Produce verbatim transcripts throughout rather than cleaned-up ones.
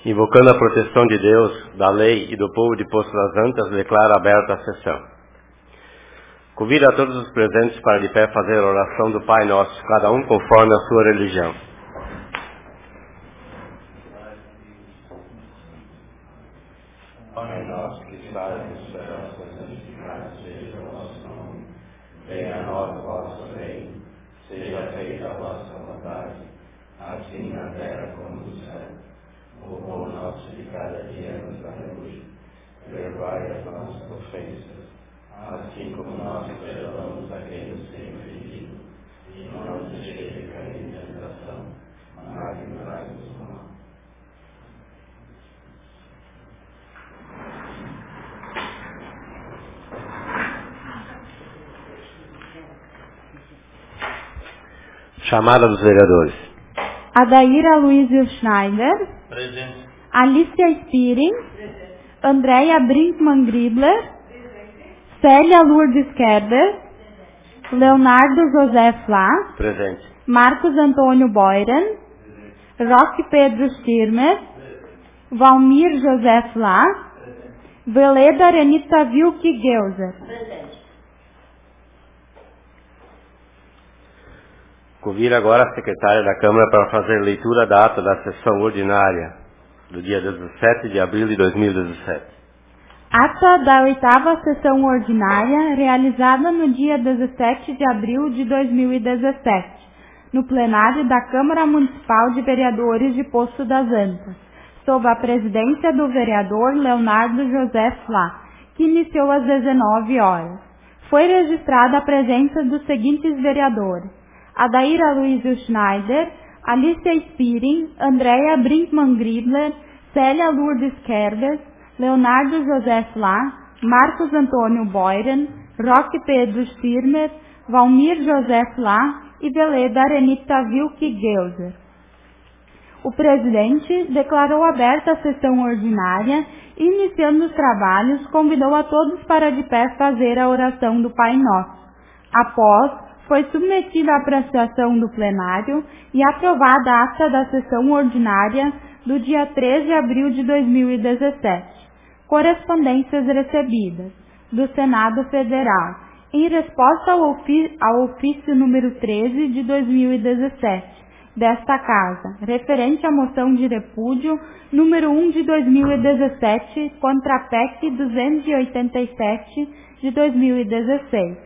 Invocando a proteção de Deus, da lei e do povo de Poço das Antas, declaro aberta a sessão. Convido a todos os presentes para de pé fazer a oração do Pai Nosso, cada um conforme a sua religião. Pai nosso que estás no céu, santificado seja o vosso nome. Venha a nós o vosso reino. Seja feita a vossa vontade, assim na terra como no céu. O pão nosso de cada dia nos dai hoje. Perdoai as nossas ofensas, assim como nós perdoamos a quem nos tem ofendido. E não nos deixeis cair em tentação, mas livrai-nos do mal. Chamada dos vereadores. Adaíra Luizio Schneider. Presente. Alicia Spiring. Andréia Brinkmann-Gribler. Célia Lourdes Kerber. Leonardo José Flá. Presente. Marcos Antônio Boyren. Roque Pedro Stirmer. Valmir José Flá. Veleda Renita Vilke Geuser. Convido agora a secretária da Câmara para fazer leitura da ata da sessão ordinária do dia dezessete de abril de dois mil e dezessete. Ata da oitava sessão ordinária, realizada no dia dezessete de abril de dois mil e dezessete, no plenário da Câmara Municipal de Vereadores de Poço das Antas, sob a presidência do vereador Leonardo José Flá, que iniciou às dezenove horas. Foi registrada a presença dos seguintes vereadores: Adaíra Luizio Schneider, Alicia Spiring, Andréia Brinkmann-Gribler, Célia Lourdes Kerber, Leonardo José Flá, Marcos Antônio Boyren, Roque Pedro Stirmer, Valmir José Flá e Veleda Renita Vilke Geuser. O presidente declarou aberta a sessão ordinária e, iniciando os trabalhos, convidou a todos para de pé fazer a oração do Pai Nosso. Após, foi submetida à apreciação do plenário e aprovada a ata da sessão ordinária do dia treze de abril de dois mil e dezessete. Correspondências recebidas do Senado Federal em resposta ao, ofi- ao ofício número treze de dois mil e dezessete desta Casa, referente à moção de repúdio número um de dois mil e dezessete contra a P E C duzentos e oitenta e sete de dois mil e dezesseis.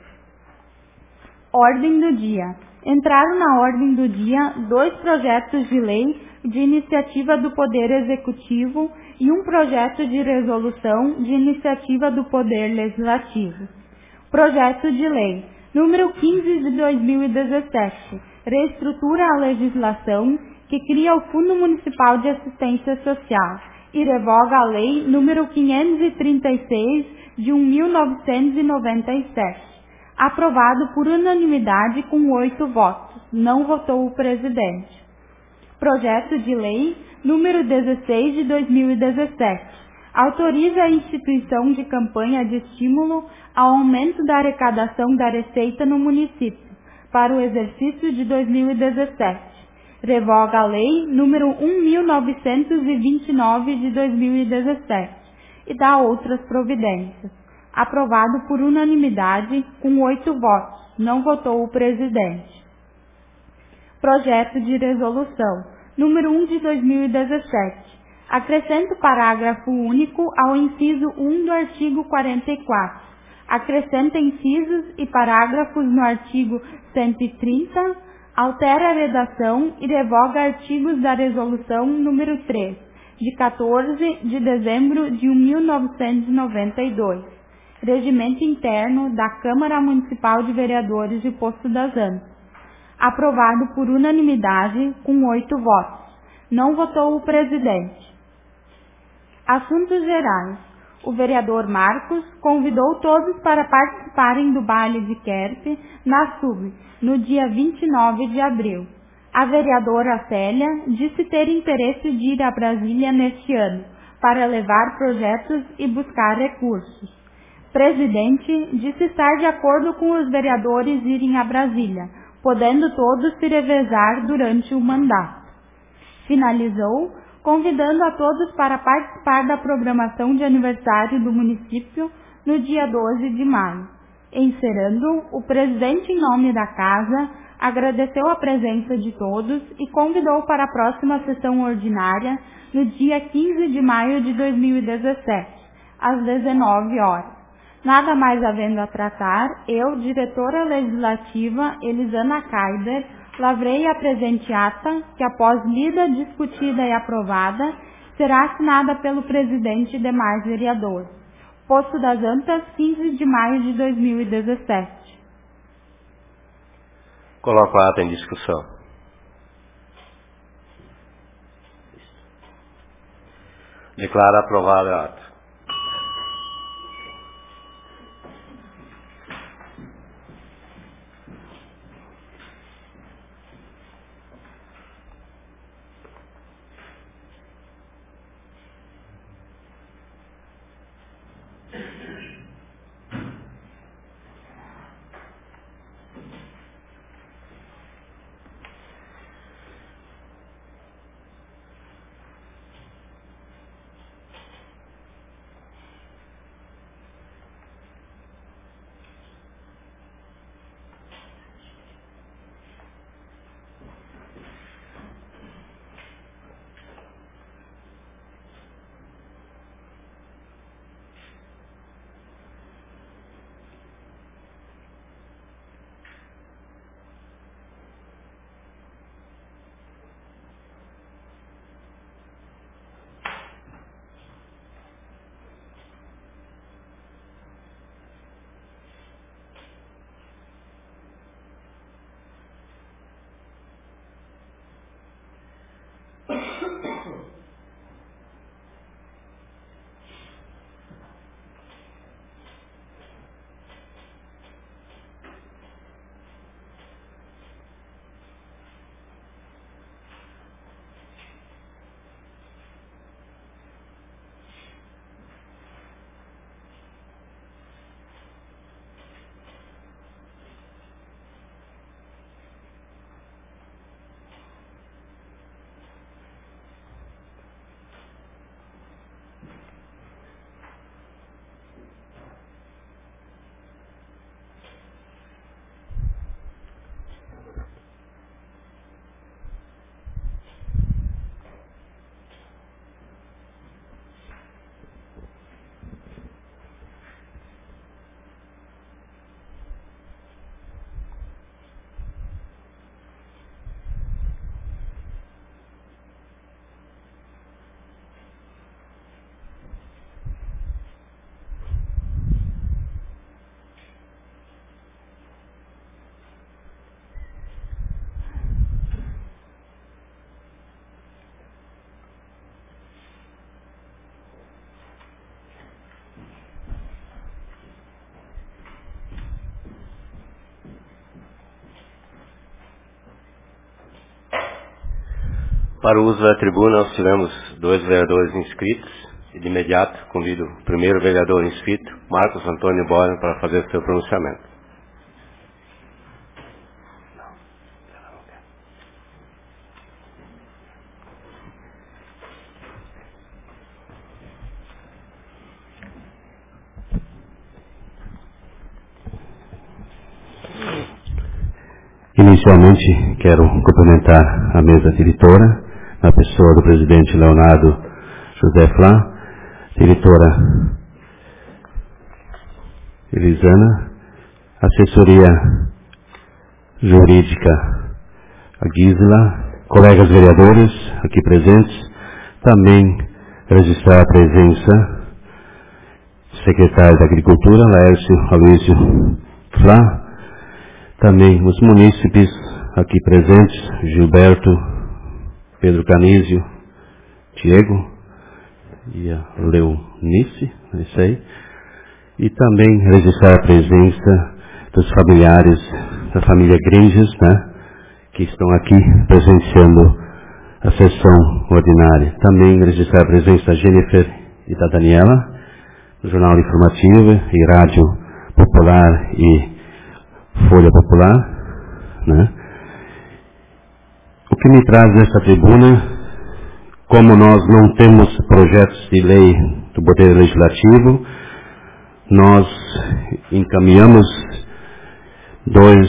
Ordem do dia. Entraram na ordem do dia dois projetos de lei de iniciativa do Poder Executivo e um projeto de resolução de iniciativa do Poder Legislativo. Projeto de lei número quinze de dois mil e dezessete. Reestrutura a legislação que cria o Fundo Municipal de Assistência Social e revoga a lei número quinhentos e trinta e seis de mil novecentos e noventa e sete. Aprovado por unanimidade com oito votos. Não votou o presidente. Projeto de lei número dezesseis de dois mil e dezessete. Autoriza a instituição de campanha de estímulo ao aumento da arrecadação da receita no município para o exercício de dois mil e dezessete. Revoga a lei número um mil novecentos e vinte e nove de dois mil e dezessete e dá outras providências. Aprovado por unanimidade com oito votos. Não votou o presidente. Projeto de resolução número um de dois mil e dezessete. Acrescenta o parágrafo único ao inciso um do artigo quarenta e quatro. Acrescenta incisos e parágrafos no artigo cento e trinta. Altera a redação e revoga artigos da resolução número três, de quatorze de dezembro de mil novecentos e noventa e dois. Regimento interno da Câmara Municipal de Vereadores de Poço das Antas. Aprovado por unanimidade com oito votos. Não votou o presidente. Assuntos gerais. O vereador Marcos convidou todos para participarem do baile de Querpe na Sub, no dia vinte e nove de abril. A vereadora Célia disse ter interesse de ir a Brasília neste ano, para levar projetos e buscar recursos. Presidente disse estar de acordo com os vereadores irem a Brasília, podendo todos se revezar durante o mandato. Finalizou convidando a todos para participar da programação de aniversário do município no dia doze de maio. Encerrando, o presidente, em nome da casa, agradeceu a presença de todos e convidou para a próxima sessão ordinária no dia quinze de maio de dois mil e dezessete, às dezenove horas. Nada mais havendo a tratar, eu, diretora legislativa Elisana Kaider, lavrei a presente ata, que após lida, discutida e aprovada, será assinada pelo presidente e demais vereadores. Posto das Antas, quinze de maio de dois mil e dezessete. Coloco a ata em discussão. Declaro aprovada a ata. Para o uso da tribuna, nós tivemos dois vereadores inscritos e, de imediato, convido o primeiro vereador inscrito, Marcos Antônio Boren, para fazer o seu pronunciamento. Inicialmente, quero cumprimentar a mesa diretora, na pessoa do presidente Leonardo José Flá, diretora Elisana, assessoria jurídica a Gisela, colegas vereadores aqui presentes, também registrar a presença do secretário da Agricultura, Laércio Aloysio Flá, também os munícipes aqui presentes, Gilberto, Pedro Canísio, Diego e a Leonice, é isso aí. E também registrar a presença dos familiares da família Gringes, né, que estão aqui presenciando a sessão ordinária. Também registrar a presença da Jennifer e da Daniela, do Jornal Informativo e Rádio Popular e Folha Popular, né. O que me traz nesta tribuna, como nós não temos projetos de lei do Poder Legislativo, nós encaminhamos dois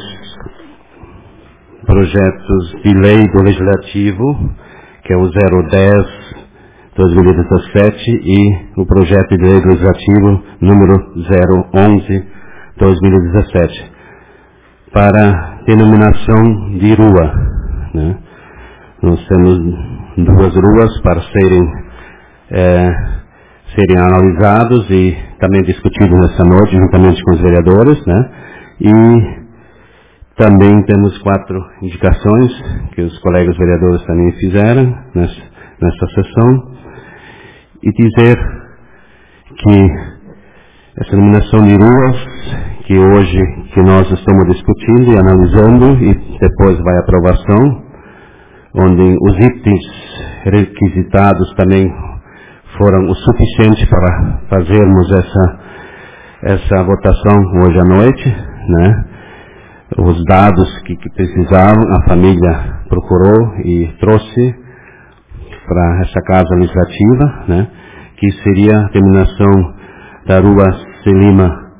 projetos de lei do Legislativo, que é o zero dez de dois mil e dezessete e o projeto de lei legislativo número zero onze de dois mil e dezessete, para denominação de rua, né? Nós temos duas ruas para serem, é, serem analisados e também discutidos nessa noite, juntamente com os vereadores, né? E também temos quatro indicações que os colegas vereadores também fizeram nessa, nessa sessão. E dizer que essa denominação de ruas, que hoje que nós estamos discutindo e analisando, e depois vai à aprovação, onde os itens requisitados também foram o suficiente para fazermos essa, essa votação hoje à noite, né? Os dados que, que precisavam, a família procurou e trouxe para essa casa legislativa, né? Que seria a terminação da rua Celima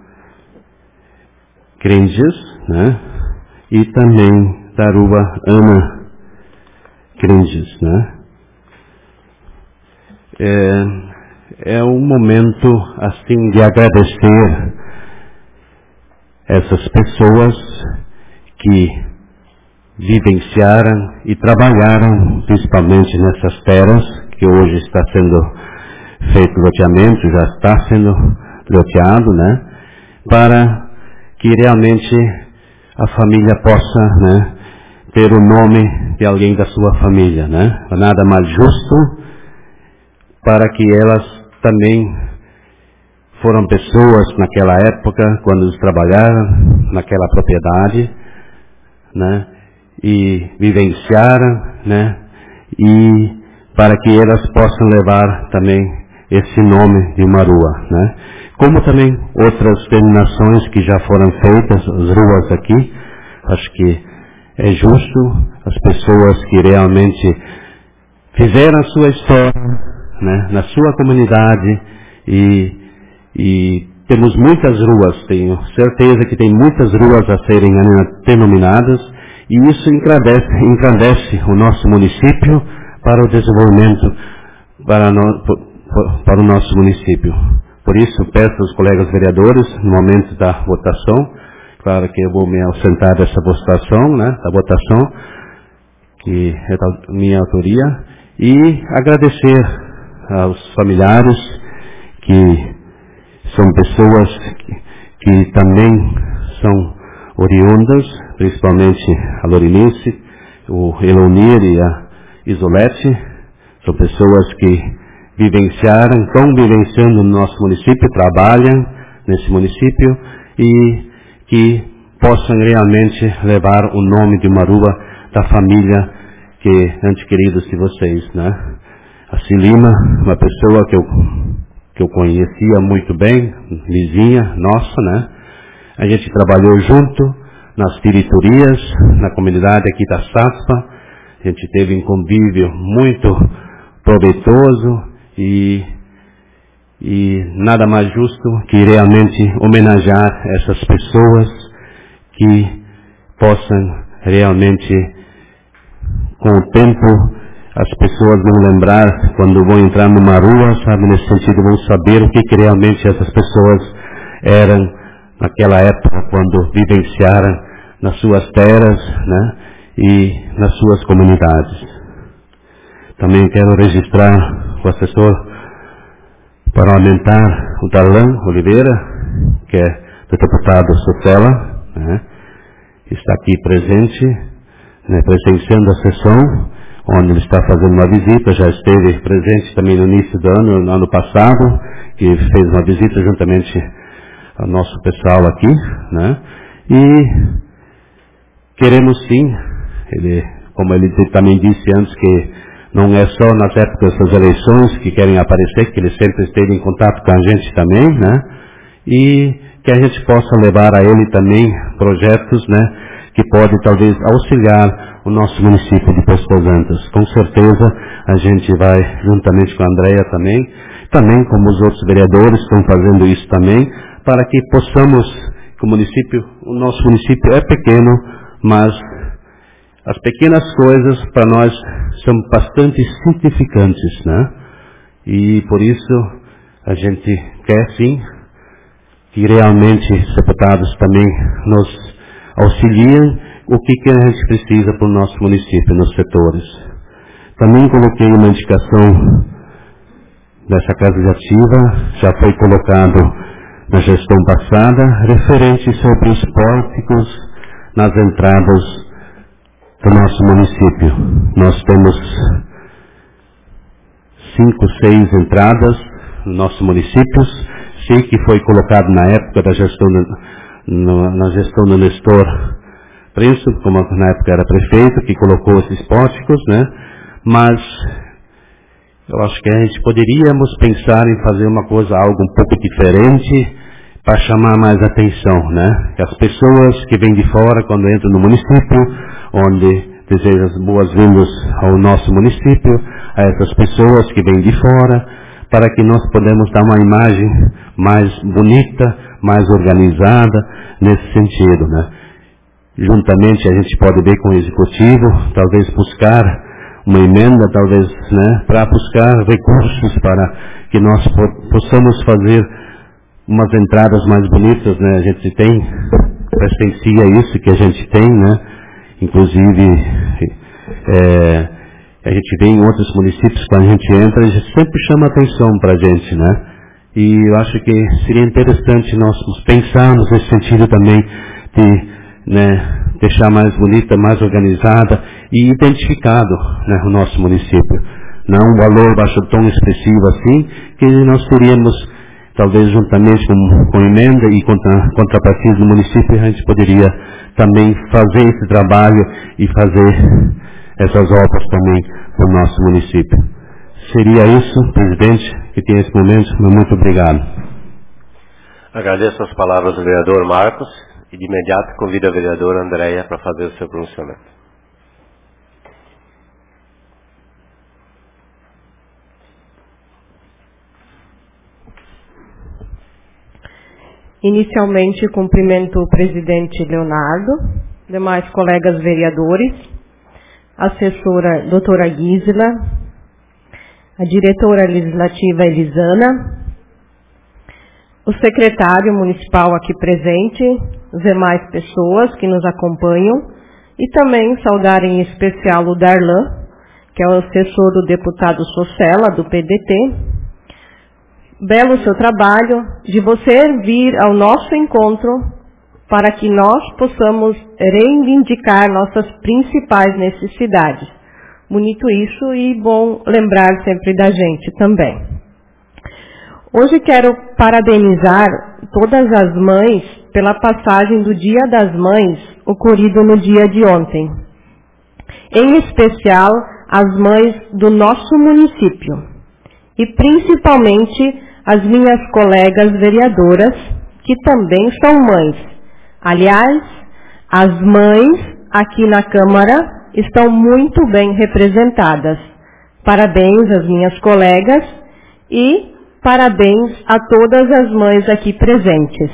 Crenges, né? E também da rua Ana Crenges, né? É, é um momento assim de agradecer essas pessoas que vivenciaram e trabalharam principalmente nessas terras que hoje está sendo feito loteamento, já está sendo loteado, né? Para que realmente a família possa, né, ter o nome de alguém da sua família, né? Nada mais justo para que elas também foram pessoas naquela época, quando eles trabalharam naquela propriedade, né? E vivenciaram, né? E para que elas possam levar também esse nome de uma rua, né? Como também outras denominações que já foram feitas, as ruas aqui, acho que é justo as pessoas que realmente fizeram a sua história, né, na sua comunidade, e, e temos muitas ruas, tenho certeza que tem muitas ruas a serem denominadas, e isso engrandece, engrandece o nosso município para o desenvolvimento para, no, para o nosso município. Por isso, peço aos colegas vereadores, no momento da votação, claro que eu vou me ausentar dessa votação, né, da votação, que é da minha autoria, e agradecer aos familiares, que são pessoas que, que também são oriundas, principalmente a Lorinice, o Elonir e a Isolete, são pessoas que vivenciaram, estão vivenciando no nosso município, trabalham nesse município e que possam realmente levar o nome de uma rua da família que, antes queridos de vocês, né? A Celima, uma pessoa que eu, que eu conhecia muito bem, vizinha nossa, né? A gente trabalhou junto nas diretorias, na comunidade aqui da Saspa, a gente teve um convívio muito proveitoso, E, e nada mais justo que realmente homenagear essas pessoas que possam realmente, com o tempo, as pessoas vão lembrar, quando vão entrar numa rua, sabe, nesse sentido, vão saber o que, que realmente essas pessoas eram naquela época, quando vivenciaram nas suas terras, né, e nas suas comunidades. Também quero registrar o assessor parlamentar, o Darlan Oliveira, que é do deputado Sotela, né, está aqui presente, né, presenciando a sessão, onde ele está fazendo uma visita, já esteve presente também no início do ano, no ano passado, que fez uma visita juntamente ao nosso pessoal aqui, né, e queremos sim, ele, como ele também disse antes, que não é só nas épocas das eleições que querem aparecer, que ele sempre esteve em contato com a gente também, né? E que a gente possa levar a ele também projetos, né? que pode talvez auxiliar o nosso município de Poço das Antas. Com certeza a gente vai, juntamente com a Andréia também, também como os outros vereadores estão fazendo isso também, para que possamos, que o município, o nosso município é pequeno, mas as pequenas coisas para nós são bastante significantes, né? E por isso a gente quer sim que realmente os deputados também nos auxiliem o que, que a gente precisa para o nosso município, nos setores. Também coloquei uma indicação dessa casa de ativa, já foi colocado na gestão passada, referente sobre os pórticos nas entradas do nosso município. Nós temos cinco, seis entradas no nosso município. Sei que foi colocado na época da gestão, no, na gestão do Nestor Prenso, como na época era prefeito, que colocou esses pórticos, né? Mas eu acho que a gente poderíamos pensar em fazer uma coisa, algo um pouco diferente, para chamar mais atenção, né? Que as pessoas que vêm de fora, quando entram no município, onde desejam as boas-vindas ao nosso município, a essas pessoas que vêm de fora, para que nós podemos dar uma imagem mais bonita, mais organizada, nesse sentido, né? Juntamente a gente pode ver com o Executivo, talvez buscar uma emenda, talvez, né, para buscar recursos para que nós possamos fazer umas entradas mais bonitas, né? A gente tem, presencia isso que a gente tem, né? Inclusive, é, a gente vê em outros municípios, quando a gente entra, a gente sempre chama atenção para a gente, né? E eu acho que seria interessante nós pensarmos nesse sentido também de, né, deixar mais bonita, mais organizada e identificado, né, o nosso município. Não um valor baixo tão expressivo assim, que nós teríamos, talvez juntamente com, com emenda e contra, contrapartida do município, a gente poderia também fazer esse trabalho e fazer essas obras também para o nosso município. Seria isso, presidente, que tem esse momento. Muito obrigado. Agradeço as palavras do vereador Marcos e de imediato convido a vereadora Andréia para fazer o seu pronunciamento. Inicialmente, cumprimento o presidente Leonardo, demais colegas vereadores, a assessora doutora Gisela, a diretora legislativa Elisana, o secretário municipal aqui presente, as demais pessoas que nos acompanham, e também saudar em especial o Darlan, que é o assessor do deputado Socella, do P D T. Belo seu trabalho de você vir ao nosso encontro para que nós possamos reivindicar nossas principais necessidades. Bonito isso e bom lembrar sempre da gente também. Hoje quero parabenizar todas as mães pela passagem do Dia das Mães ocorrido no dia de ontem. Em especial as mães do nosso município e principalmente as minhas colegas vereadoras, que também são mães. Aliás, as mães aqui na Câmara estão muito bem representadas. Parabéns às minhas colegas e parabéns a todas as mães aqui presentes.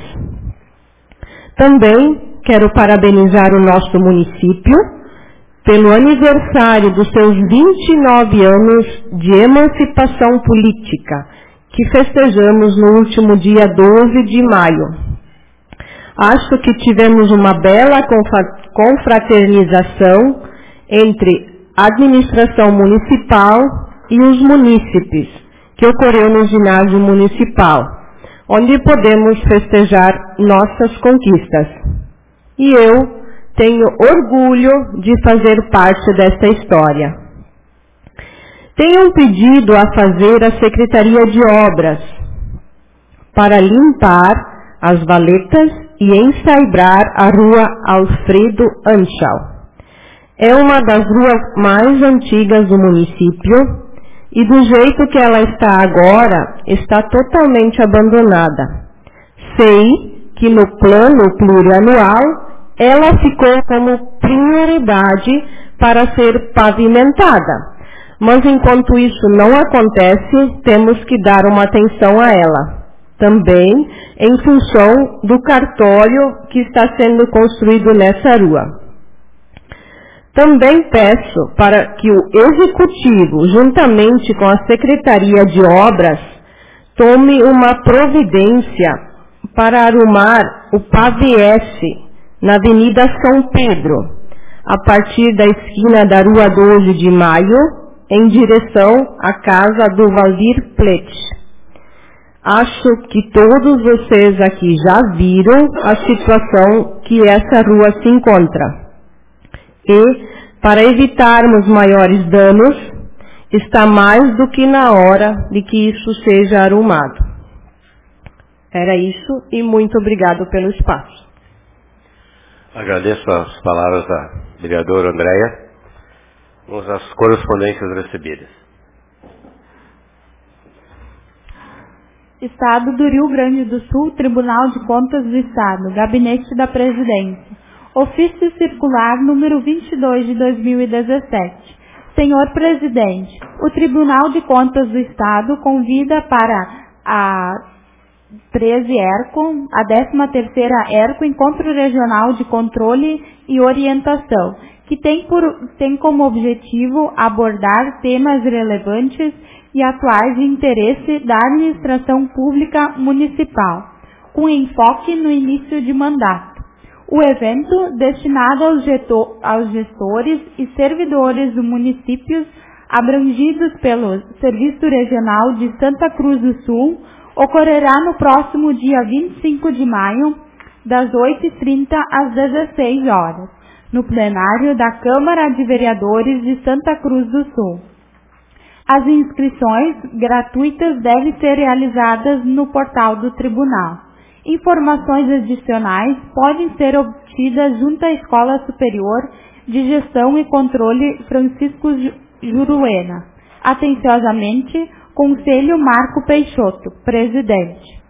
Também quero parabenizar o nosso município pelo aniversário dos seus vinte e nove anos de emancipação política, que festejamos no último dia doze de maio. Acho que tivemos uma bela confraternização entre a administração municipal e os munícipes, que ocorreu no ginásio municipal, onde podemos festejar nossas conquistas. E eu tenho orgulho de fazer parte desta história. Tenho um pedido a fazer à Secretaria de Obras para limpar as valetas e ensaibrar a rua Alfredo Anschau. É uma das ruas mais antigas do município e do jeito que ela está agora, está totalmente abandonada. Sei que no plano plurianual ela ficou como prioridade para ser pavimentada. Mas enquanto isso não acontece, temos que dar uma atenção a ela. Também em função do cartório que está sendo construído nessa rua. Também peço para que o Executivo, juntamente com a Secretaria de Obras, tome uma providência para arrumar o P A V S na Avenida São Pedro, a partir da esquina da Rua doze de Maio, em direção à casa do Valdir Plete. Acho que todos vocês aqui já viram a situação que essa rua se encontra. E, para evitarmos maiores danos, está mais do que na hora de que isso seja arrumado. Era isso e muito obrigado pelo espaço. Agradeço as palavras da vereadora Andréia. Vamos às correspondências recebidas. Estado do Rio Grande do Sul, Tribunal de Contas do Estado, Gabinete da Presidência. Ofício Circular número vinte e dois de dois mil e dezessete. Senhor Presidente, o Tribunal de Contas do Estado convida para a treze ERCO, a décima terceira ERCO, Encontro Regional de Controle e Orientação, que tem, por, tem como objetivo abordar temas relevantes e atuais de interesse da administração pública municipal, com enfoque no início de mandato. O evento, destinado aos, getor, aos gestores e servidores dos municípios abrangidos pelo Serviço Regional de Santa Cruz do Sul, ocorrerá no próximo dia vinte e cinco de maio, das oito e trinta às dezesseis horas, no plenário da Câmara de Vereadores de Santa Cruz do Sul. As inscrições gratuitas devem ser realizadas no portal do Tribunal. Informações adicionais podem ser obtidas junto à Escola Superior de Gestão e Controle Francisco Juruena. Atenciosamente, Conselho Marco Peixoto, Presidente.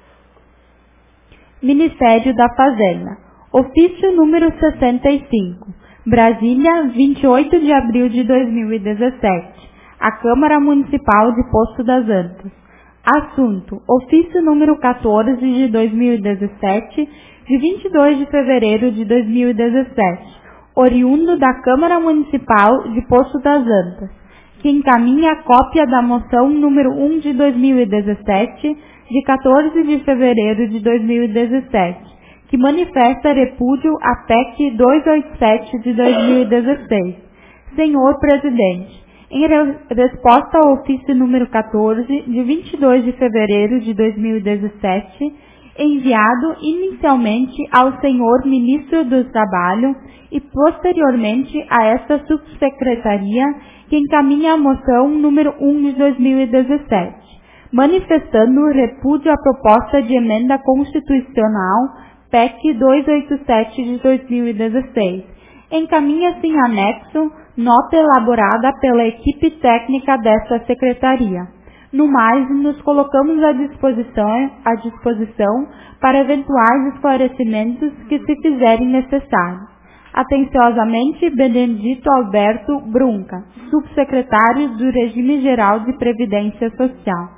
Ministério da Fazenda. Ofício número sessenta e cinco. Brasília, vinte e oito de abril de dois mil e dezessete. A Câmara Municipal de Poço das Antas. Assunto: ofício número quatorze de dois mil e dezessete, de vinte e dois de fevereiro de dois mil e dezessete, oriundo da Câmara Municipal de Poço das Antas, que encaminha a cópia da moção número um de dois mil e dezessete, de quatorze de fevereiro de dois mil e dezessete, que manifesta repúdio à P E C duzentos e oitenta e sete de dois mil e dezesseis. Senhor Presidente, em re resposta ao ofício número quatorze, de vinte e dois de fevereiro de dois mil e dezessete, enviado inicialmente ao senhor Ministro do Trabalho e posteriormente a esta subsecretaria, que encaminha a moção número um de dois mil e dezessete, manifestando repúdio à proposta de emenda constitucional P E C duzentos e oitenta e sete de dois mil e dezesseis. Encaminha-se em anexo nota elaborada pela equipe técnica desta secretaria. No mais, nos colocamos à disposição, à disposição para eventuais esclarecimentos que se fizerem necessários. Atenciosamente, Benedito Alberto Brunca, subsecretário do Regime Geral de Previdência Social.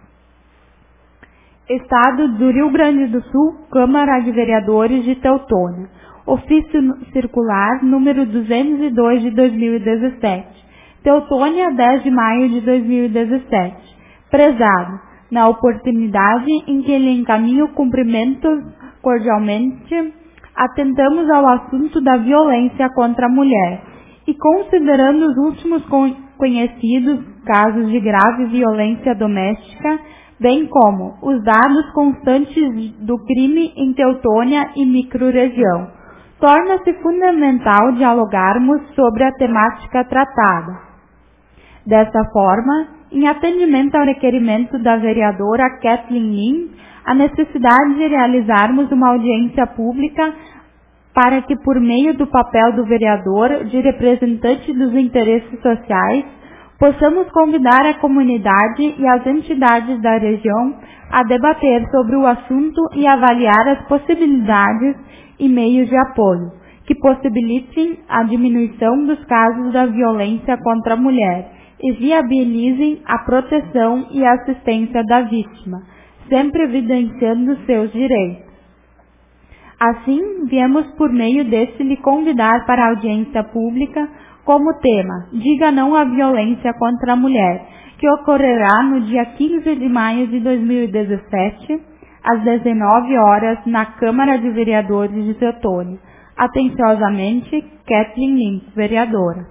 Estado do Rio Grande do Sul, Câmara de Vereadores de Teutônia. Ofício Circular número duzentos e dois de dois mil e dezessete. Teutônia, dez de maio de dois mil e dezessete. Prezado, na oportunidade em que lhe encaminho cumprimentos cordialmente, atentamos ao assunto da violência contra a mulher e, considerando os últimos conhecidos casos de grave violência doméstica, bem como os dados constantes do crime em Teutônia e microrregião, torna-se fundamental dialogarmos sobre a temática tratada. Desta forma, em atendimento ao requerimento da vereadora Kathleen Lin, a necessidade de realizarmos uma audiência pública para que, por meio do papel do vereador de representante dos interesses sociais, possamos convidar a comunidade e as entidades da região a debater sobre o assunto e avaliar as possibilidades e meios de apoio que possibilitem a diminuição dos casos da violência contra a mulher e viabilizem a proteção e assistência da vítima, sempre evidenciando seus direitos. Assim, viemos por meio deste lhe convidar para a audiência pública como tema Diga Não à Violência contra a Mulher, que ocorrerá no dia quinze de maio de dois mil e dezessete, às dezenove horas, na Câmara de Vereadores de Teutônia. Atenciosamente, Kathleen Lins, vereadora.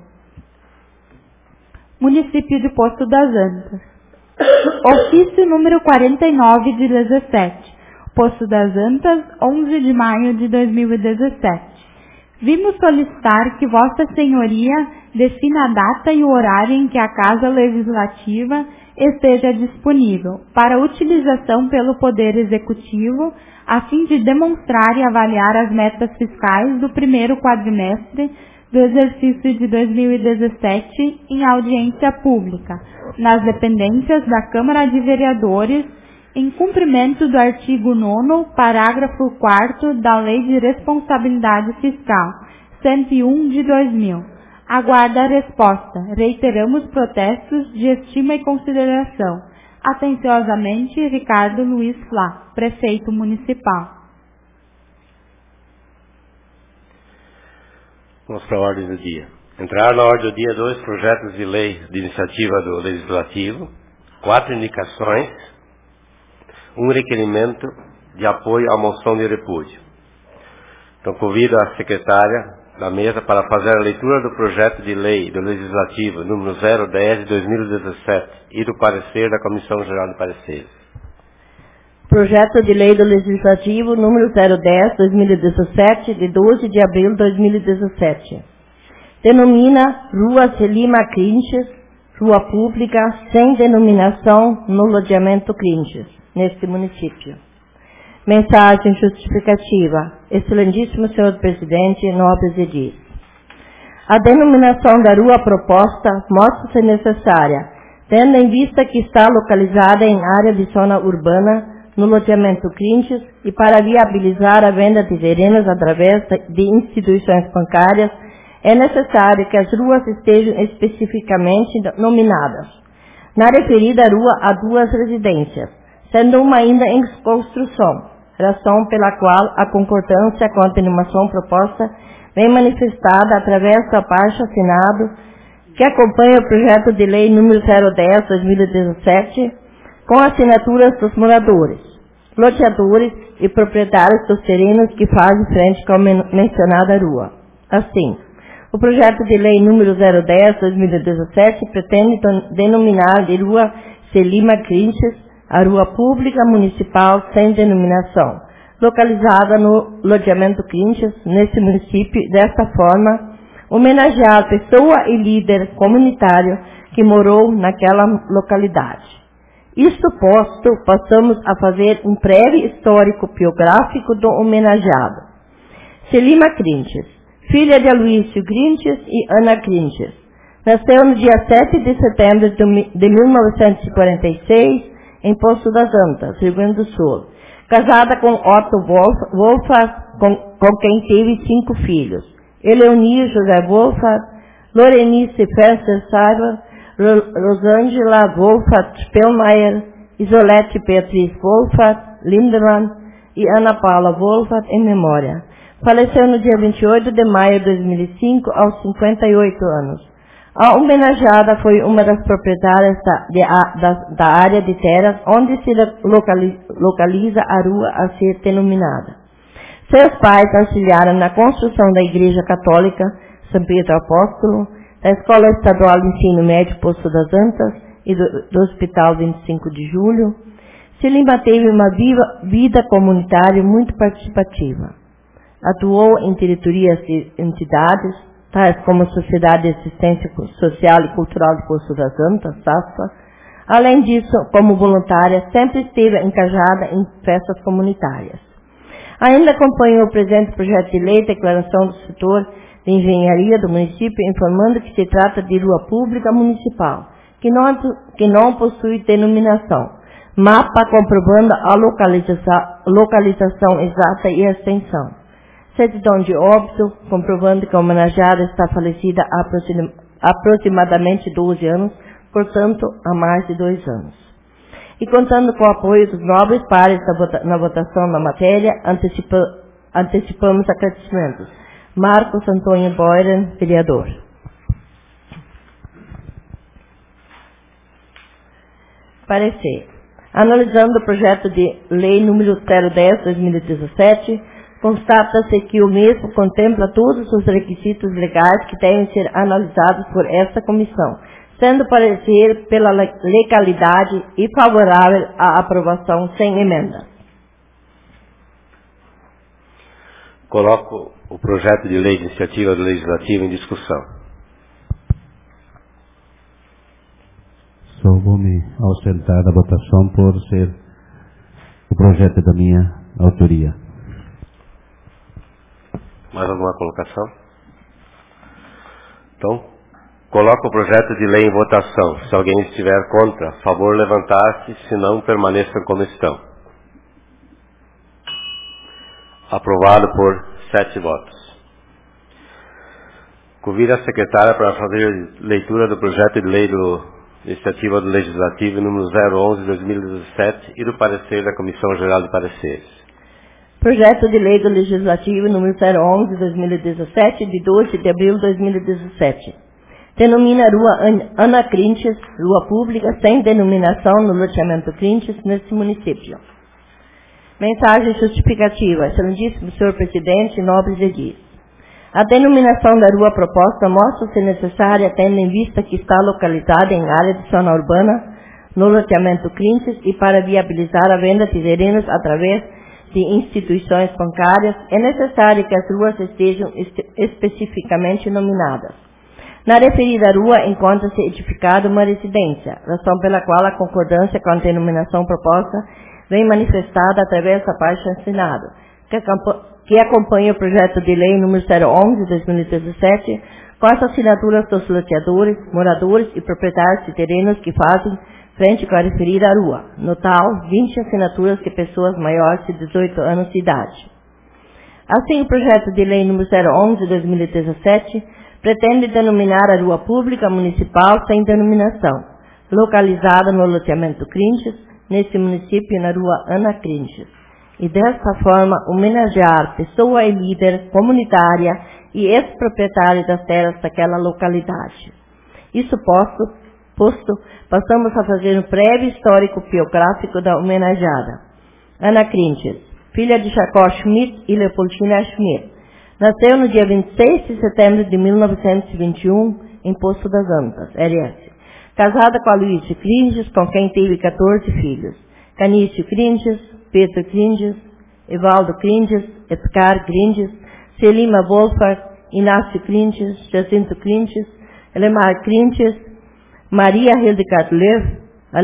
Município de Poço das Antas. Ofício número quarenta e nove de dezessete. Poço das Antas, onze de maio de dois mil e dezessete. Vimos solicitar que Vossa Senhoria defina a data e o horário em que a Casa Legislativa esteja disponível para utilização pelo Poder Executivo, a fim de demonstrar e avaliar as metas fiscais do primeiro quadrimestre do exercício de dois mil e dezessete em audiência pública, nas dependências da Câmara de Vereadores, em cumprimento do artigo nono, parágrafo quarto da Lei de Responsabilidade Fiscal, cento e um de dois mil. Aguarda a resposta. Reiteramos protestos de estima e consideração. Atenciosamente, Ricardo Luiz Flá, Prefeito Municipal. Vamos para a ordem do dia. Entrar na ordem do dia dois projetos de lei de iniciativa do Legislativo, quatro indicações, um requerimento de apoio à moção de repúdio. Então, convido a secretária da mesa para fazer a leitura do projeto de lei do Legislativo número zero dez de dois mil e dezessete e do parecer da Comissão Geral de Pareceres. Projeto de lei do Legislativo número zero dez de dois mil e dezessete, de doze de abril de dois mil e dezessete. Denomina Rua Celima Crinches, rua pública sem denominação no loteamento Crinches, neste município. Mensagem justificativa. Excelentíssimo senhor Presidente, nobres edis. A denominação da rua proposta mostra-se necessária, tendo em vista que está localizada em área de zona urbana, no loteamento Crinches, e para viabilizar a venda de terrenos através de instituições bancárias, é necessário que as ruas estejam especificamente nominadas. Na referida rua há duas residências, sendo uma ainda em construção, razão pela qual a concordância com a denominação proposta vem manifestada através do abaixo assinado que acompanha o projeto de lei número zero dez de dois mil e dezessete, com assinaturas dos moradores, loteadores e proprietários dos terrenos que fazem frente com a mencionada rua. Assim, o projeto de lei número zero dez de dois mil e dezessete pretende denominar de Rua Celima Crinches a rua pública municipal sem denominação, localizada no loteamento Crinches, nesse município, desta forma, homenagear a pessoa e líder comunitário que morou naquela localidade. Isto posto, passamos a fazer um breve histórico biográfico do homenageado. Celima Crinches, filha de Aloísio Crinches e Ana Crinches, nasceu no dia sete de setembro de mil novecentos e quarenta e seis, em Poço das Antas, Rio Grande do Sul, casada com Otto Wolfart, com, com quem teve cinco filhos, Eleonir José Wolfart, Lorenice Fester Saiba, Rosângela Wolfart Spellmeier, Isolete Beatriz Wolfart Lindemann e Ana Paula Wolfart em memória. Faleceu no dia vinte e oito de maio de dois mil e cinco, aos cinquenta e oito anos. A homenageada foi uma das proprietárias da, de, da, da área de terras onde se localiza, localiza a rua a ser denominada. Seus pais auxiliaram na construção da Igreja Católica São Pedro Apóstolo, da Escola Estadual de Ensino Médio Poço das Antas e do, do Hospital vinte e cinco de julho. Celima teve uma viva, vida comunitária muito participativa. Atuou em diretorias de entidades, tais como a Sociedade de Assistência Social e Cultural de Poço das Antas, SASPA. Além disso, como voluntária, sempre esteve engajada em festas comunitárias. Ainda acompanhou o presente projeto de lei, declaração do setor de engenharia do município, informando que se trata de rua pública municipal, que não, que não possui denominação. Mapa comprovando a localização, localização exata e extensão. Certidão de óbito, comprovando que a homenageada está falecida há aproxima, aproximadamente doze anos, portanto, há mais de dois anos. E contando com o apoio dos nobres pares na votação da matéria, antecipa, antecipamos agradecimentos. Marcos Antônio Boyren, vereador. Parecer. Analisando o projeto de lei número zero dez barra dois mil e dezessete, constata-se que o mesmo contempla todos os requisitos legais que devem ser analisados por esta comissão, sendo parecer pela legalidade e favorável à aprovação sem emenda. Coloco o projeto de lei de iniciativa do Legislativo em discussão. Só vou me ausentar da votação por ser o projeto da minha autoria. Mais alguma colocação? Então, coloco o projeto de lei em votação. Se alguém estiver contra, favor levantar-se, se não, permaneçam como estão. Aprovado por sete votos. Convido a secretária para fazer leitura do projeto de lei do Iniciativa do Legislativo número zero onze barra dois mil e dezessete e do parecer da Comissão Geral de Pareceres. Projeto de lei do Legislativo número zero onze barra dois mil e dezessete, de doze de abril de dois mil e dezessete. Denomina Rua Ana Crinches, rua pública, sem denominação no loteamento Crinches, neste município. Mensagem justificativa. Excelentíssimo senhor presidente, nobres edis. A denominação da rua proposta mostra-se necessária, tendo em vista que está localizada em área de zona urbana, no loteamento Crinches, e para viabilizar a venda de terrenos através de instituições bancárias, é necessário que as ruas estejam espe- especificamente nominadas. Na referida rua encontra-se edificada uma residência, razão pela qual a concordância com a denominação proposta vem manifestada através da baixa assinado, que, que acompanha o projeto de lei número zero onze barra dois mil e dezessete, com as assinaturas dos loteadores, moradores e proprietários de terrenos que fazem frente com a referida rua. No tal, vinte assinaturas de pessoas maiores de dezoito anos de idade. Assim, o projeto de lei número zero onze barra dois mil e dezessete pretende denominar a rua pública municipal sem denominação, localizada no loteamento Crinches, nesse município, na rua Ana Crinches, e desta forma homenagear pessoa e líder comunitária e ex-proprietária das terras daquela localidade. Isso posto, posto, passamos a fazer um breve histórico biográfico da homenageada. Ana Crinches, filha de Jacó Schmidt e Leopoldina Schmidt, nasceu no dia vinte e seis de setembro de mil novecentos e vinte e um, em Poço das Antas, R S. Casada com a Luísa Crinches, com quem teve quatorze filhos. Canício Crinches, Pedro Crinches, Evaldo Crinches, Edgar Crinches, Selima Wolfart, Inácio Crinches, Jacinto Crinches, Elemar Crinches, Maria Hildegard Löw,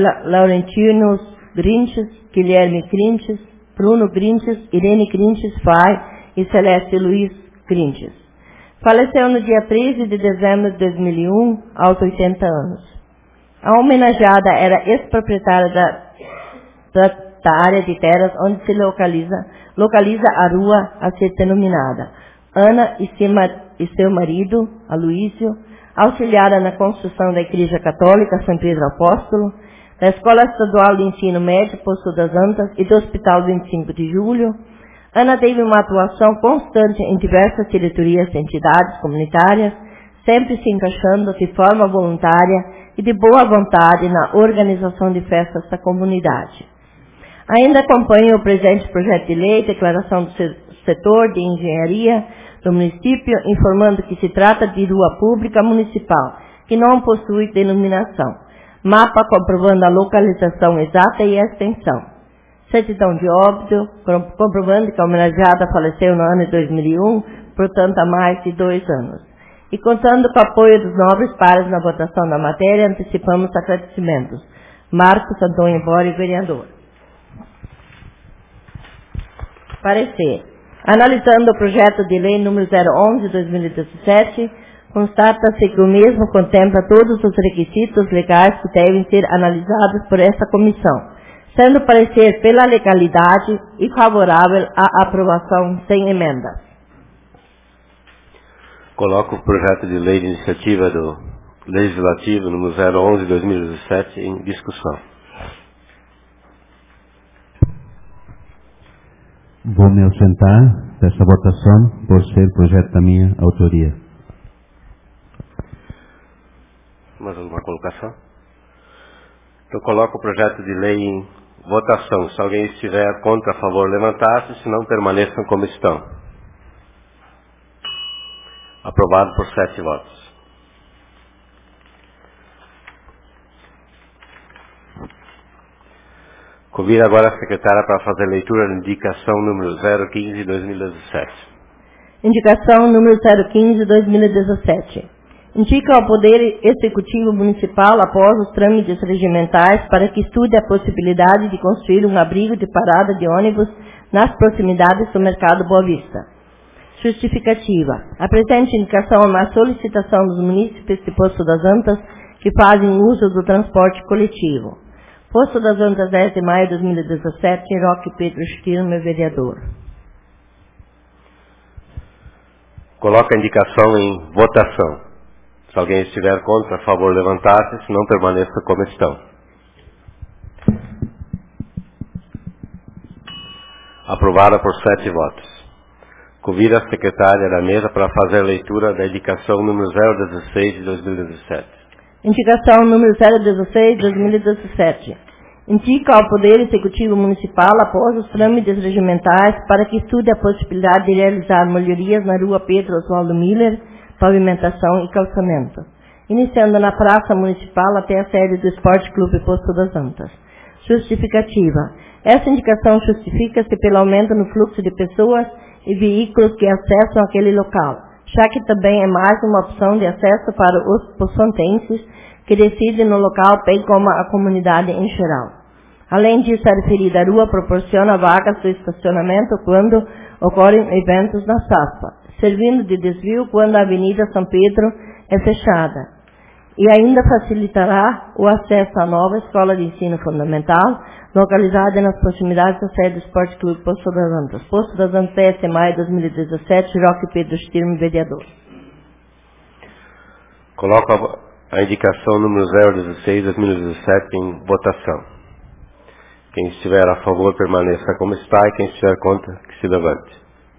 Laurentinos Crinches, Guilherme Crinches, Bruno Crinches, Irene Crinches Fai e Celeste Luiz Crinches. Faleceu no dia treze de dezembro de dois mil e um, aos oitenta anos. A homenageada era ex-proprietária da, da, da área de terras onde se localiza, localiza a rua a ser denominada. Ana e, se, e seu marido, Aloísio, auxiliaram na construção da Igreja Católica São Pedro Apóstolo, da Escola Estadual de Ensino Médio Poço das Antas e do Hospital vinte e cinco de julho. Ana teve uma atuação constante em diversas diretorias de entidades comunitárias, sempre se encaixando de forma voluntária e de boa vontade na organização de festas da comunidade. Ainda acompanha o presente projeto de lei, declaração do setor de engenharia do município, informando que se trata de rua pública municipal, que não possui denominação. Mapa comprovando a localização exata e a extensão. Certidão de óbito, comprovando que a homenageada faleceu no ano de dois mil e um, portanto há mais de dois anos. E contando com o apoio dos nobres pares na votação da matéria, antecipamos agradecimentos. Marcos Antônio Bori, vereador. Parecer. Analisando o projeto de lei número zero onze barra dois mil e dezessete, Constata-se que o mesmo contempla todos os requisitos legais que devem ser analisados por esta comissão, sendo parecer pela legalidade e favorável à aprovação sem emendas. Coloco o projeto de lei de iniciativa do Legislativo número zero onze barra dois mil e dezessete em discussão. Vou me ausentar dessa votação por ser projeto da minha autoria. Mais alguma colocação? Eu coloco o projeto de lei em votação. Se alguém estiver contra, a favor, levantar-se. Se não, permaneçam como estão. Aprovado por sete votos. Convido agora a secretária para fazer a leitura da indicação número zero quinze de dois mil e dezessete. Indicação número zero quinze de dois mil e dezessete. Indica ao Poder Executivo Municipal, após os trâmites regimentais, para que estude a possibilidade de construir um abrigo de parada de ônibus nas proximidades do Mercado Boa Vista. Justificativa. A presente indicação é uma solicitação dos munícipes de Poço das Antas que fazem uso do transporte coletivo. Poço das Antas, dez de maio de dois mil e dezessete, Roque Pedro Stirme, vereador. Coloca a indicação em votação. Se alguém estiver contra, a favor, levantar-se. Se não, permaneça como estão. Aprovada por sete votos. Convido a secretária da mesa para fazer a leitura da indicação número zero dezesseis de dois mil e dezessete. Indicação número zero dezesseis de dois mil e dezessete. Indica ao Poder Executivo Municipal, após os trâmites regimentais, para que estude a possibilidade de realizar melhorias na rua Pedro Oswaldo Miller, pavimentação e calçamento, iniciando na Praça Municipal até a sede do Esporte Clube Poço das Antas. Justificativa. Essa indicação justifica-se pelo aumento no fluxo de pessoas e veículos que acessam aquele local, já que também é mais uma opção de acesso para os poçontenses que residem no local, bem como a comunidade em geral. Além disso, a referida rua proporciona vagas de estacionamento quando ocorrem eventos na SASPA, servindo de desvio quando a Avenida São Pedro é fechada. E ainda facilitará o acesso à nova Escola de Ensino Fundamental, localizada nas proximidades da sede do Esporte Clube Poço das Antas. Poço das Antas, dez de maio de dois mil e dezessete, Roque Pedro Stirme, vereador. Coloco a indicação número zero dezesseis de dois mil e dezessete em votação. Quem estiver a favor, permaneça como está, e quem estiver contra, que se levante.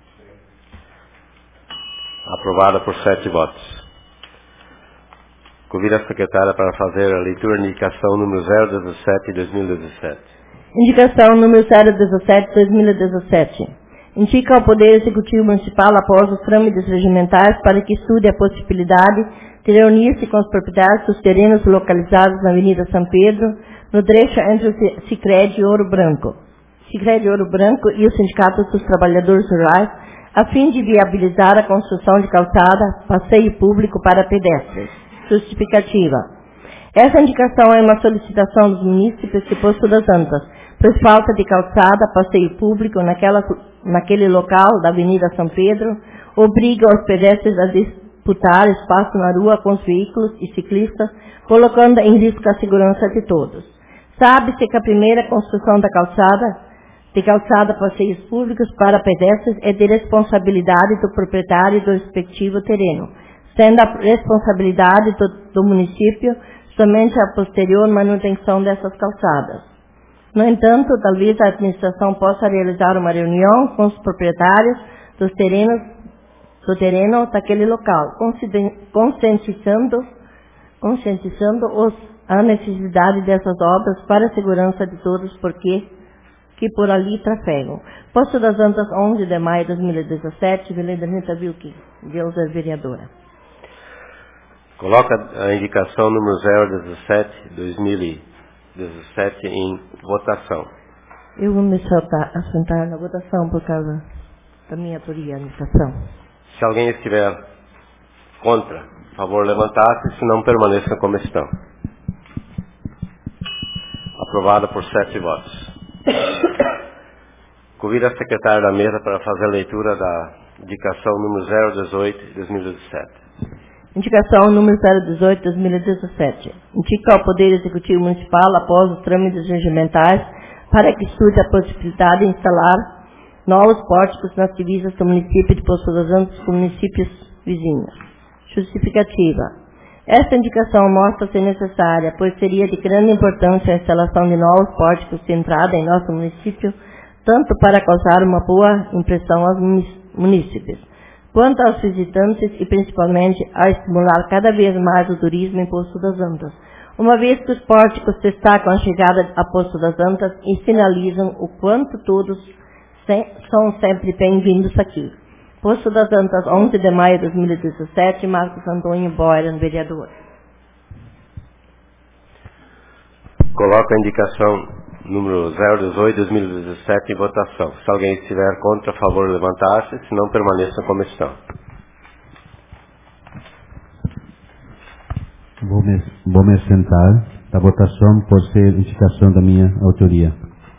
Aprovada por sete votos. Convido a secretária para fazer a leitura da indicação número zero dezessete de dois mil e dezessete. Indicação número zero dezessete de dois mil e dezessete. Indica ao Poder Executivo Municipal, após os trâmites regimentais, para que estude a possibilidade de reunir-se com os proprietários dos terrenos localizados na Avenida São Pedro, no trecho entre o Sicredi e Ouro Branco, Sicredi Ouro Branco e os sindicatos dos trabalhadores rurais, a fim de viabilizar a construção de calçada, passeio público para pedestres. Justificativa. Essa indicação é uma solicitação dos munícipes de Poço das Antas, pois falta de calçada, passeio público naquela, naquele local da Avenida São Pedro obriga os pedestres a disputar espaço na rua com os veículos e ciclistas, colocando em risco a segurança de todos. Sabe-se que a primeira construção da calçada, de calçada passeios públicos para pedestres é de responsabilidade do proprietário do respectivo terreno, sendo a responsabilidade do, do município somente a posterior manutenção dessas calçadas. No entanto, talvez a administração possa realizar uma reunião com os proprietários dos terrenos, do terreno daquele local, conscientizando, conscientizando-os a necessidade dessas obras para a segurança de todos, porque que por ali trafegam. Poço das Antas, onze de maio de dois mil e dezessete, Veleda Rita Vilke, Deus é vereadora. Coloca a indicação número zero dezessete de dois mil e dezessete em votação. Eu vou me soltar, assentar na votação por causa da minha autoria, a indicação. Se alguém estiver contra, por favor, levantar-se, se não, permaneça como estão. Aprovada por sete votos. Convido a secretária da mesa para fazer a leitura da indicação número zero dezoito de dois mil e dezessete. Indicação número zero dezoito barra dois mil e dezessete. Indica ao Poder Executivo Municipal, após os trâmites regimentais, para que estude a possibilidade de instalar novos pórticos nas divisas do município de Poço das Antas com municípios vizinhos. Justificativa. Esta indicação mostra-se necessária, pois seria de grande importância a instalação de novos pórticos de entrada em nosso município, tanto para causar uma boa impressão aos munícipes, quanto aos visitantes e principalmente a estimular cada vez mais o turismo em Poço das Antas, uma vez que os pórticos destacam a chegada a Poço das Antas e sinalizam o quanto todos se, são sempre bem-vindos aqui. Poço das Antas, onze de maio de dois mil e dezessete, Marcos Antônio Boyer, vereador. Coloco a indicação número zero dezoito barra dois mil e dezessete em votação. Se alguém estiver contra, a favor, levantar-se. Se não, permaneça como estão. Vou me, vou me sentar da votação por ser indicação da minha autoria.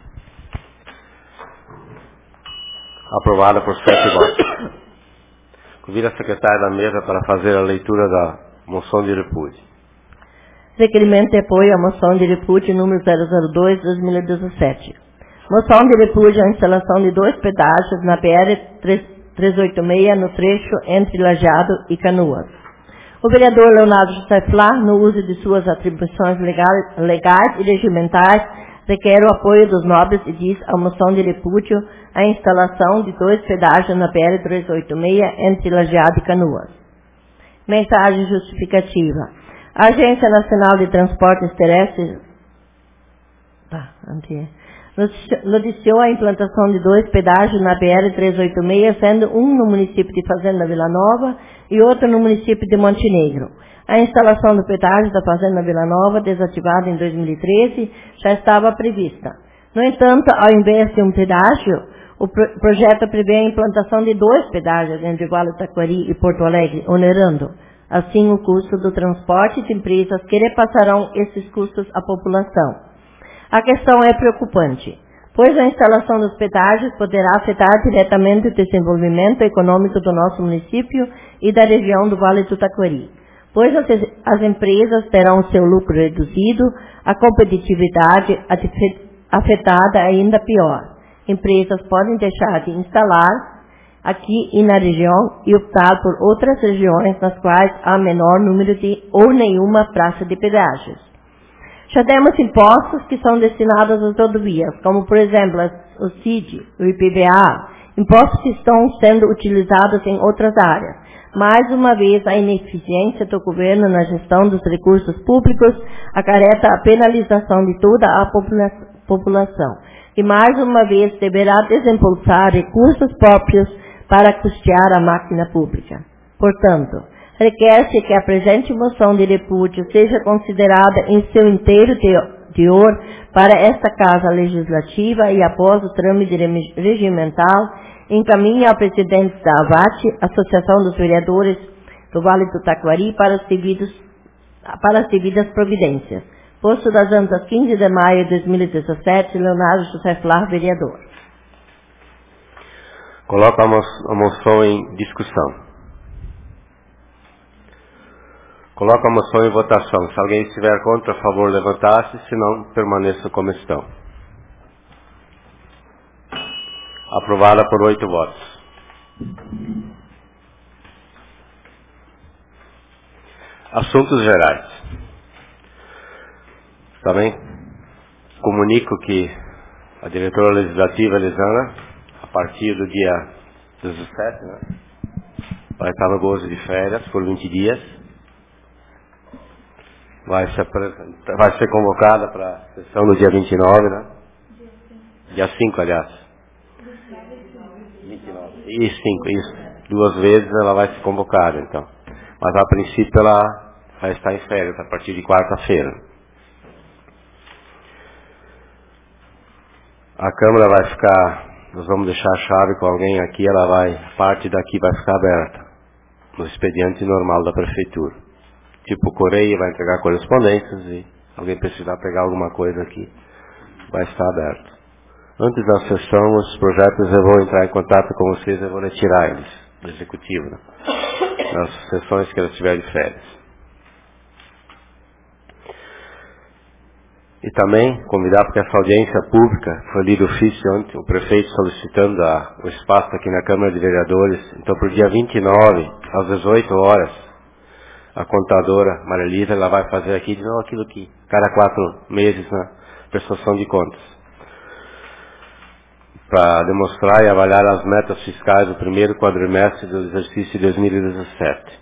Aprovada por sete votos. Convido a secretária da mesa para fazer a leitura da moção de repúdio. Requerimento de apoio à moção de repúdio número zero zero dois barra dois mil e dezessete. Moção de repúdio à instalação de dois pedágios na B R trezentos e oitenta e seis no trecho entre Lajeado e Canoas. O vereador Leonardo José Flá, no uso de suas atribuições legais, legais e regimentais, requer o apoio dos nobres e diz a moção de repúdio à instalação de dois pedágios na B R trezentos e oitenta e seis entre Lajeado e Canoas. Mensagem justificativa. A Agência Nacional de Transportes Terrestres tá, noticiou a implantação de dois pedágios na B R trezentos e oitenta e seis, sendo um no município de Fazenda Vila Nova e outro no município de Montenegro. A instalação do pedágio da Fazenda Vila Nova, desativada em dois mil e treze, já estava prevista. No entanto, ao invés de um pedágio, o pro projeto prevê a implantação de dois pedágios entre Gualitaquari e Porto Alegre, onerando assim o custo do transporte de empresas que repassarão esses custos à população. A questão é preocupante, pois a instalação dos pedágios poderá afetar diretamente o desenvolvimento econômico do nosso município e da região do Vale do Taquari, pois as, as empresas terão seu lucro reduzido, a competitividade afetada ainda pior. Empresas podem deixar de instalar aqui e na região e optar por outras regiões nas quais há menor número de ou nenhuma praça de pedágios. Já temos impostos que são destinados às rodovias, como por exemplo o C I D, o I P V A, impostos que estão sendo utilizados em outras áreas. Mais uma vez, a ineficiência do governo na gestão dos recursos públicos acarreta a penalização de toda a popula população e mais uma vez deverá desembolsar recursos próprios para custear a máquina pública. Portanto, requer-se que a presente moção de repúdio seja considerada em seu inteiro teor para esta Casa Legislativa e, após o trâmite regimental, encaminhe ao presidente da AVAT, Associação dos Vereadores do Vale do Taquari, para, os devidos, para as devidas providências. Poço das Antas, quinze de maio de dois mil e dezessete, Leonardo José Flá, vereador. Coloco a, mo a moção em discussão. Coloco a moção em votação. Se alguém estiver contra, a favor, levantar-se. Se não, permaneça como estão. Aprovada por oito votos. Assuntos gerais. Tá bem? Comunico que a diretora legislativa, Elisana, a partir do dia dezessete, né, vai estar no gozo de férias por vinte dias. Vai ser, vai ser convocada para a sessão do dia vinte e nove, né? Dia cinco, aliás. vinte e nove. E cinco, isso. Duas vezes ela vai ser convocada, então. Mas a princípio ela vai estar em férias a partir de quarta-feira. A Câmara vai ficar, nós vamos deixar a chave com alguém aqui, ela vai, parte daqui vai ficar aberta, no expediente normal da Prefeitura. Tipo o Correio vai entregar correspondências e alguém precisar pegar alguma coisa aqui, vai estar aberto. Antes da sessão, os projetos eu vou entrar em contato com vocês, eu vou retirar eles do Executivo, né? nas sessões que ela estiver de férias. E também convidar para que essa audiência pública, foi lido ofício ontem, o prefeito solicitando a, o espaço aqui na Câmara de Vereadores. Então, para o dia vinte e nove, às dezoito horas, a contadora Maria Elisa, ela vai fazer aqui de novo aquilo que cada quatro meses na prestação de contas, para demonstrar e avaliar as metas fiscais do primeiro quadrimestre do exercício de dois mil e dezessete.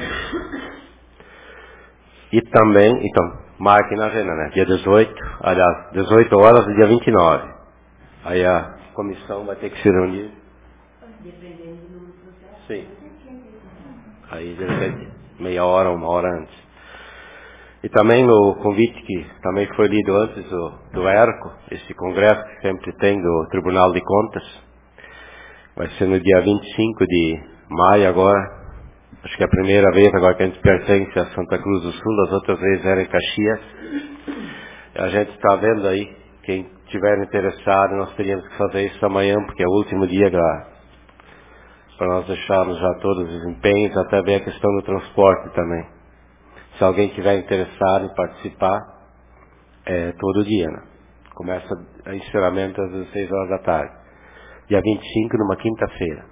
E também, então, marque na agenda, né? Dia dezoito, aliás, dezoito horas do dia vinte e nove. Aí a comissão vai ter que se reunir. Dependendo do processo. Sim. Aí, de repente, meia hora, uma hora antes. E também o convite que também foi lido antes do, do ERCO, esse congresso que sempre tem do Tribunal de Contas, vai ser no dia vinte e cinco de maio agora. Acho que é a primeira vez agora que a gente pertence a Santa Cruz do Sul, as outras vezes era em Caxias. A gente está vendo aí, quem estiver interessado, nós teríamos que fazer isso amanhã, porque é o último dia para nós deixarmos já todos os empenhos, até ver a questão do transporte também. Se alguém estiver interessado em participar, é todo dia, né? Começa o encerramento às dezesseis horas da tarde. Dia vinte e cinco, numa quinta-feira.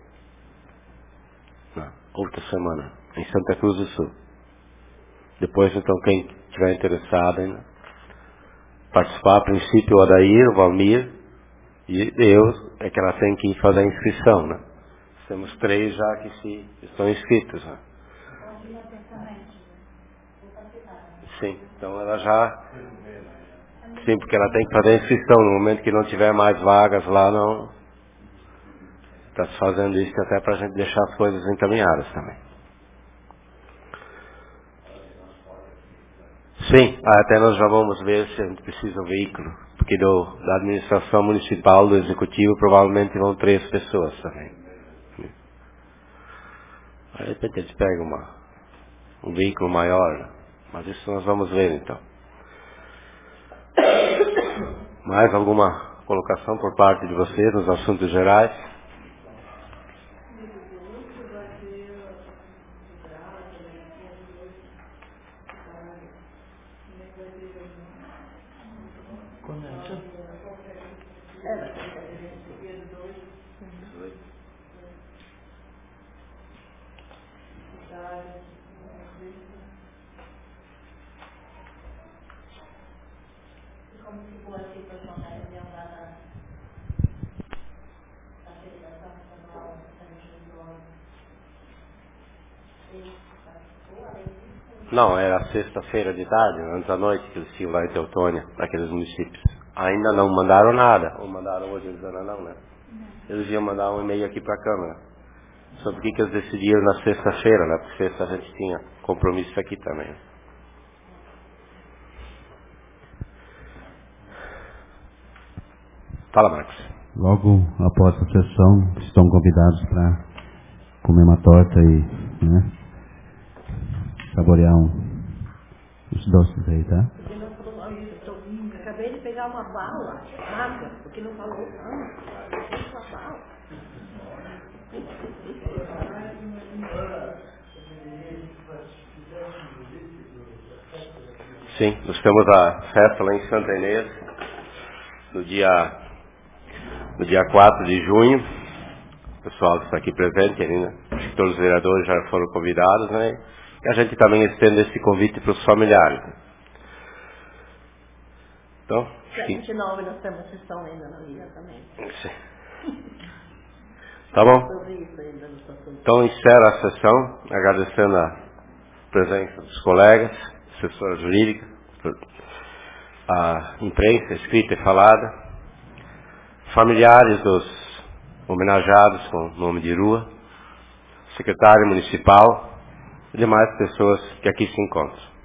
Não, outra semana, em Santa Cruz do Sul. Depois, então, quem estiver interessado em participar, a princípio o Adair, o Valmir e eu, é que ela tem que ir fazer a inscrição, né? Temos três já que se estão inscritos, né? Sim, então ela já... Sim, porque ela tem que fazer a inscrição. No momento que não tiver mais vagas lá, não... Está se fazendo isso até para a gente deixar as coisas encaminhadas também. Sim, até nós já vamos ver se a gente precisa de um veículo. Porque do, da administração municipal, do executivo, provavelmente vão três pessoas também. Aí de repente eles pegam uma, um veículo maior, né? Mas isso nós vamos ver então. Mais alguma colocação por parte de vocês nos assuntos gerais? Não, era sexta-feira de tarde, antes da noite, que eles tinham lá em Teutônia, naqueles municípios. Ainda não mandaram nada. Ou mandaram hoje, eles ainda não, né? Eles iam mandar um e-mail aqui para a Câmara. Sobre o que, que eles decidiram na sexta-feira, né? Porque sexta a gente tinha compromisso aqui também. Fala, Marcos. Logo após a sessão, estão convidados para comer uma torta e, né, saborear um, os doces aí, tá? Porque não falou, eu acabei de pegar uma bala, nada, porque não falou nada, uma bala. Sim, nós temos a festa lá em Santa Inês, no dia, no dia quatro de junho. O pessoal está aqui presente ainda, acho que todos os vereadores já foram convidados, né? E a gente também estende esse convite para os familiares. Então, dia vinte e nove nós temos sessão ainda na minha também. Sim. Tá bom? Então encerra a sessão, agradecendo a presença dos colegas, assessora jurídica, a imprensa escrita e falada, familiares dos homenageados com nome de rua, secretário municipal e demais pessoas que aqui se encontram.